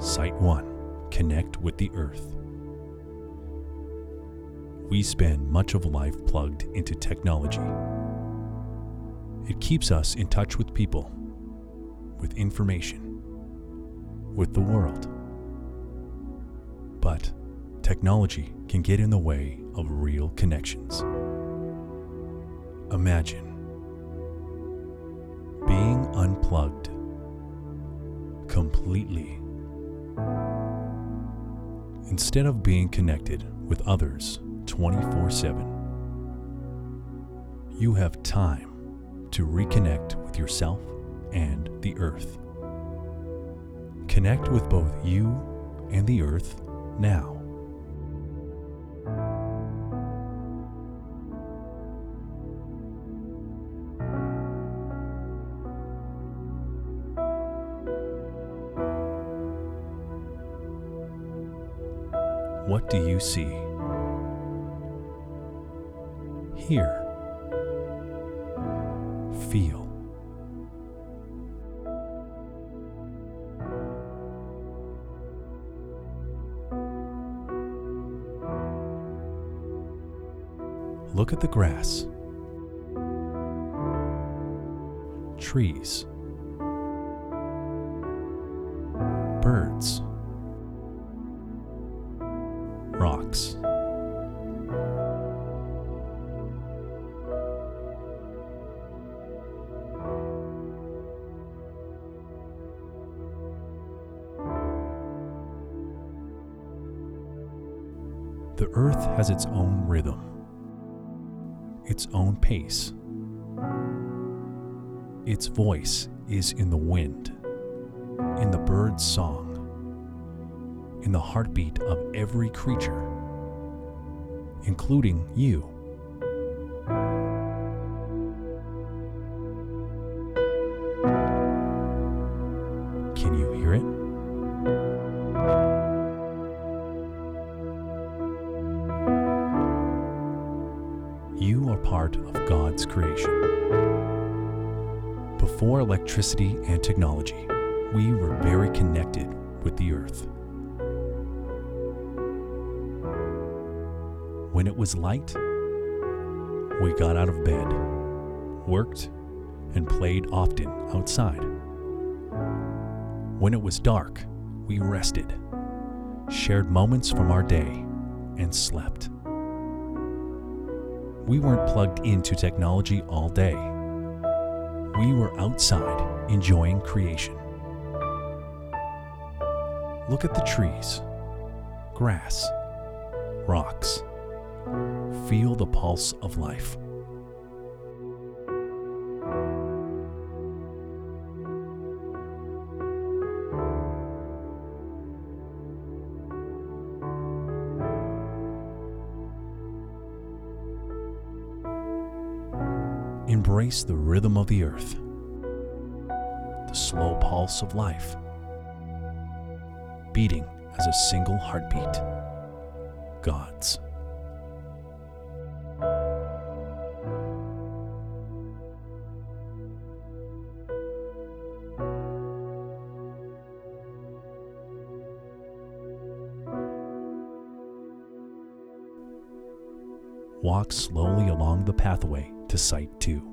Sight 1. Connect with the Earth. We spend much of life plugged into technology. It keeps us in touch with people, with information, with the world. But technology can get in the way of real connections. Imagine being unplugged completely. Instead of being connected with others 24/7, you have time to reconnect with yourself and the Earth. Connect with both you and the Earth now. What do you see? Hear. Feel. Look at the grass, trees, birds, rocks. The Earth has its own rhythm, its own pace. Its voice is in the wind, in the bird's song, in the heartbeat of every creature, including you. Can you hear it? You are part of God's creation. Before electricity and technology, we were very connected with the Earth. When it was light, we got out of bed, worked, and played often outside. When it was dark, we rested, shared moments from our day, and slept. We weren't plugged into technology all day. We were outside enjoying creation. Look at the trees, grass, rocks. Feel the pulse of life. Embrace the rhythm of the Earth, the slow pulse of life, beating as a single heartbeat, God's. Walk slowly along the pathway to Sight 2.